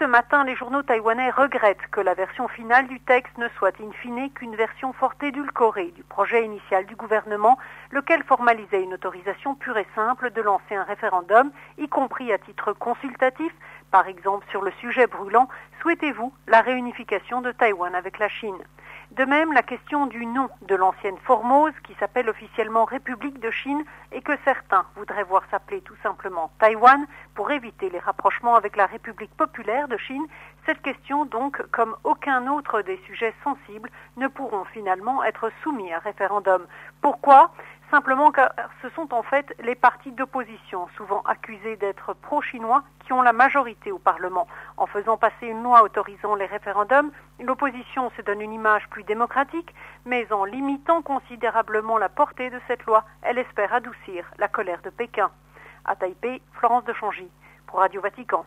ce matin, les journaux taïwanais regrettent que la version finale du texte ne soit in fine qu'une version fort édulcorée du projet initial du gouvernement, lequel formalisait une autorisation pure et simple de lancer un référendum, y compris à titre consultatif. Par exemple, sur le sujet brûlant, souhaitez-vous la réunification de Taïwan avec la Chine ? De même, la question du nom de l'ancienne Formose, qui s'appelle officiellement République de Chine et que certains voudraient voir s'appeler tout simplement Taïwan pour éviter les rapprochements avec la République populaire de Chine, cette question donc, comme aucun autre des sujets sensibles, ne pourront finalement être soumis à référendum. Pourquoi ? Simplement car ce sont en fait les partis d'opposition, souvent accusés d'être pro-chinois, qui ont la majorité au Parlement. En faisant passer une loi autorisant les référendums, l'opposition se donne une image plus démocratique, mais en limitant considérablement la portée de cette loi, elle espère adoucir la colère de Pékin. À Taipei, Florence de Changy, pour Radio Vatican.